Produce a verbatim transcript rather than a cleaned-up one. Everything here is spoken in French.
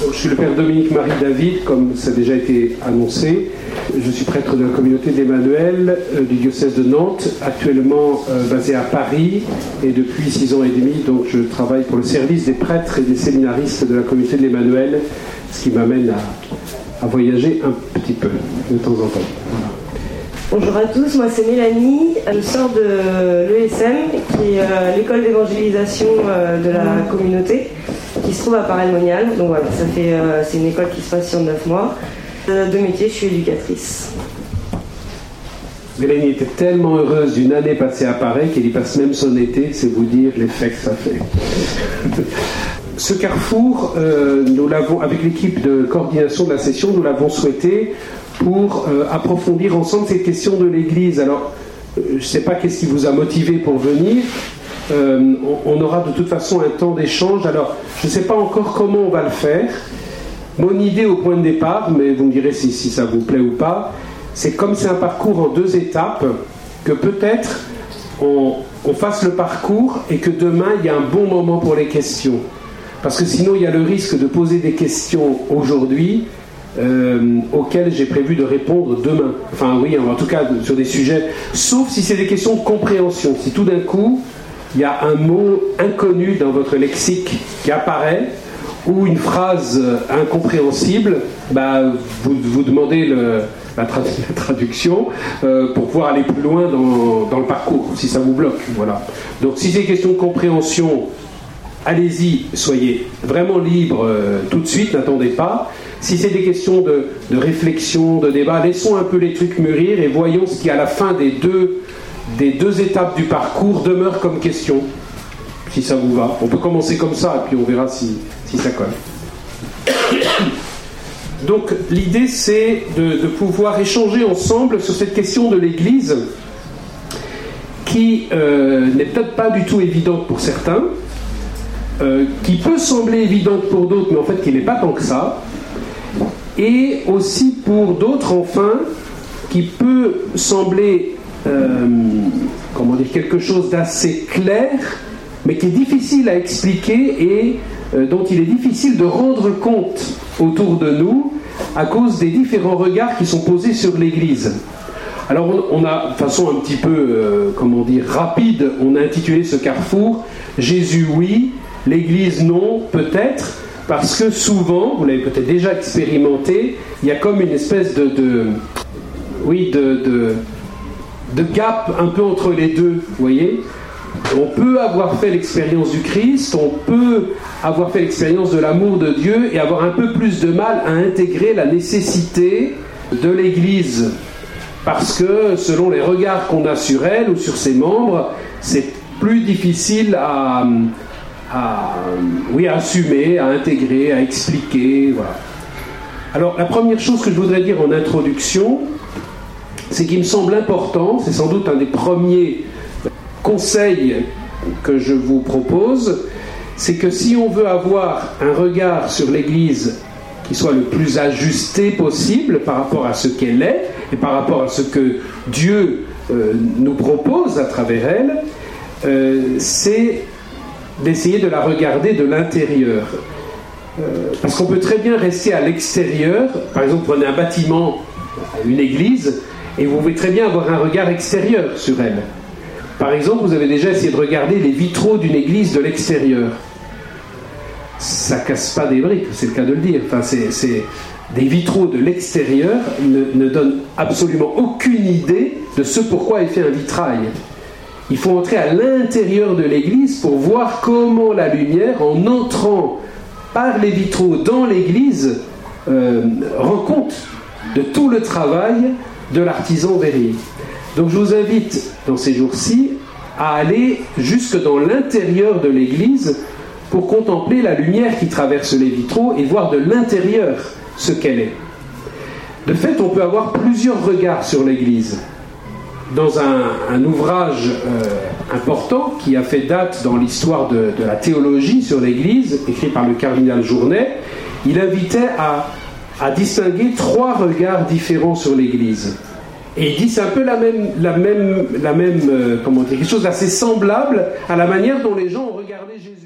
Je suis le père Dominique-Marie David, comme ça a déjà été annoncé. Je suis prêtre de la communauté d'Emmanuel euh, du diocèse de Nantes, actuellement euh, basé à Paris, et depuis six ans et demi, donc je travaille pour le service des prêtres et des séminaristes de la communauté de l'Emmanuel, ce qui m'amène à, à voyager un petit peu de temps en temps. Voilà. Bonjour à tous, moi c'est Mélanie, je sors de l'E S M, qui est euh, l'école d'évangélisation euh, de la communauté, qui se trouve à Paray-le-Monial. Donc voilà, ça fait, euh, c'est une école qui se passe sur neuf mois. Euh, de métier, je suis éducatrice. Mélanie était tellement heureuse d'une année passée à Paris qu'elle y passe même son été, c'est vous dire l'effet que ça fait. Ce carrefour, euh, nous l'avons, avec l'équipe de coordination de la session, nous l'avons souhaité pour euh, approfondir ensemble cette question de l'Église. Alors, euh, je ne sais pas qu'est-ce qui vous a motivé pour venir. Euh, on, on aura de toute façon un temps d'échange. Alors, je ne sais pas encore comment on va le faire. Mon idée au point de départ, mais vous me direz si, si ça vous plaît ou pas, c'est comme c'est un parcours en deux étapes, que peut-être on, on fasse le parcours et que demain, il y a un bon moment pour les questions. Parce que sinon, il y a le risque de poser des questions aujourd'hui Euh, auxquelles j'ai prévu de répondre demain. Enfin oui, en tout cas sur des sujets, sauf si c'est des questions de compréhension. Si tout d'un coup, il y a un mot inconnu dans votre lexique qui apparaît, ou une phrase incompréhensible, bah, vous, vous demandez le, la, tra- la traduction euh, pour pouvoir aller plus loin dans, dans le parcours, si ça vous bloque. Voilà. Donc si c'est des questions de compréhension, allez-y, soyez vraiment libre euh, tout de suite, n'attendez pas. Si c'est des questions de, de réflexion, de débat, laissons un peu les trucs mûrir et voyons ce qui, à la fin des deux, des deux étapes du parcours, demeure comme question, si ça vous va. On peut commencer comme ça, et puis on verra si, si ça colle. Donc, l'idée, c'est de, de pouvoir échanger ensemble sur cette question de l'Église, qui euh, n'est peut-être pas du tout évidente pour certains, euh, qui peut sembler évidente pour d'autres, mais en fait qui n'est pas tant que ça, et aussi pour d'autres, enfin, qui peut sembler, euh, comment dire, quelque chose d'assez clair, mais qui est difficile à expliquer et euh, dont il est difficile de rendre compte autour de nous à cause des différents regards qui sont posés sur l'Église. Alors on, on a, de façon un petit peu, euh, comment dire, rapide, on a intitulé ce carrefour « Jésus oui, l'Église non, peut-être », parce que souvent, vous l'avez peut-être déjà expérimenté, il y a comme une espèce de, de oui, de, de, de gap un peu entre les deux, vous voyez. On peut avoir fait l'expérience du Christ, on peut avoir fait l'expérience de l'amour de Dieu et avoir un peu plus de mal à intégrer la nécessité de l'Église, parce que selon les regards qu'on a sur elle ou sur ses membres, c'est plus difficile à... à, oui, à assumer, à intégrer, à expliquer, voilà. Alors, la première chose que je voudrais dire en introduction, c'est qu'il me semble important, c'est sans doute un des premiers conseils que je vous propose, c'est que si on veut avoir un regard sur l'Église qui soit le plus ajusté possible par rapport à ce qu'elle est et par rapport à ce que Dieu euh, nous propose à travers elle, euh, c'est d'essayer de la regarder de l'intérieur. Euh, parce qu'on peut très bien rester à l'extérieur. Par exemple, prenez un bâtiment, une église, et vous pouvez très bien avoir un regard extérieur sur elle. Par exemple, vous avez déjà essayé de regarder les vitraux d'une église de l'extérieur. Ça casse pas des briques, c'est le cas de le dire. Enfin, c'est, c'est... Des vitraux de l'extérieur ne, ne donnent absolument aucune idée de ce pourquoi est fait un vitrail. Il faut entrer à l'intérieur de l'église pour voir comment la lumière, en entrant par les vitraux dans l'église, euh, rend compte de tout le travail de l'artisan verrier. Donc je vous invite, dans ces jours-ci, à aller jusque dans l'intérieur de l'église pour contempler la lumière qui traverse les vitraux et voir de l'intérieur ce qu'elle est. De fait, on peut avoir plusieurs regards sur l'église. Dans un, un ouvrage euh, important qui a fait date dans l'histoire de, de la théologie sur l'Église, écrit par le cardinal Journet, il invitait à, à distinguer trois regards différents sur l'Église. Et il dit c'est un peu la même, la même, la même euh, comment dire, quelque chose d'assez semblable à la manière dont les gens ont regardé Jésus.